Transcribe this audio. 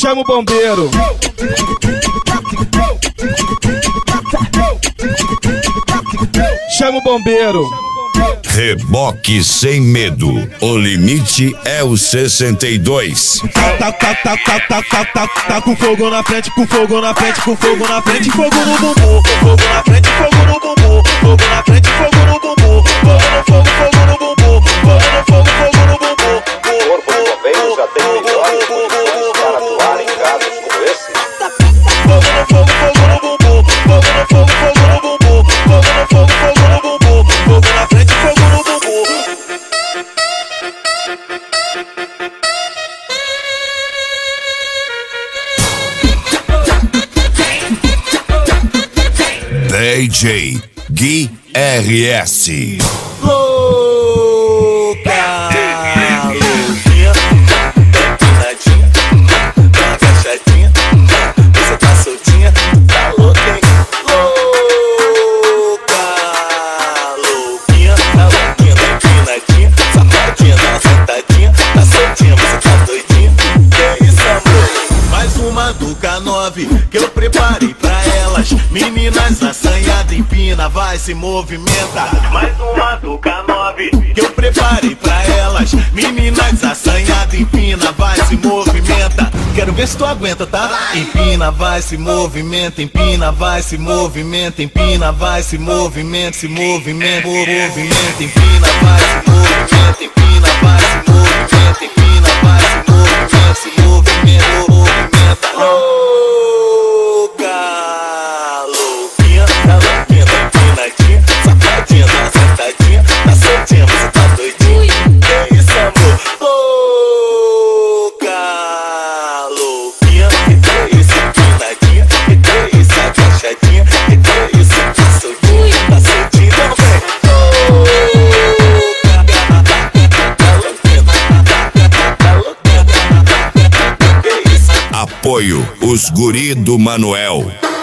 Chama o bombeiro. Chama o bombeiro. Reboque sem medo. O limite é o 62. Tá com fogo na frente, com fogo na frente, com fogo na frente, fogo no bumbum, fogo na frente, fogo no bumbum, fogo na frente, fogo no bumbum, fogo no fogo, fogo no bumbum, fogo no fogo, fogo no bumbum. O Corpo de Bombeiros já tem melhores condições para atuar em casos como esse. Fogo no fogo, fogo no bumbum, fogo no fogo, fogo no bumbum, fogo no fogo, fogo no bumbum, fogo na frente, fogo no bumbum. DJ Gui RS. Louca, louquinha, empinadinha, tá agachadinha, você tá soltinha, tá louca, hein? Louca, louquinha, tá louquinha, tá empinadinha, safadinha, tá sentadinha, tá soltinha, você tá doidinha. Que isso, amor? Mais uma do K9 que eu preparei pra elas. Meninas assanhadas, empina, vai, se movimenta. Mais uma do K9 que eu preparei pra elas. Meninas assanhadas, empina, vai, se movimenta. Quero ver se tu aguenta, tá? Empina, vai, se movimenta, empina, vai, se movimenta, empina, vai, se movimenta, se movimenta, movimenta, empina, vai, se movimenta, empina, vai, se movimenta, empina, vai, se movimenta, se movimenta, movimenta. Louca, louquinha, tá louquinha, tá empinadinha, safadinha, tá sentadinha, tá soltinha, você tá doidinha. Que isso, amor? Louca, louquinha, que isso, empinadinha, que isso, agachadinha, que isso, tá soltinha, tá soltinha, então vem. Louca, tá louquinha, tá louquinha, que isso. Apoio os guri do Manuel.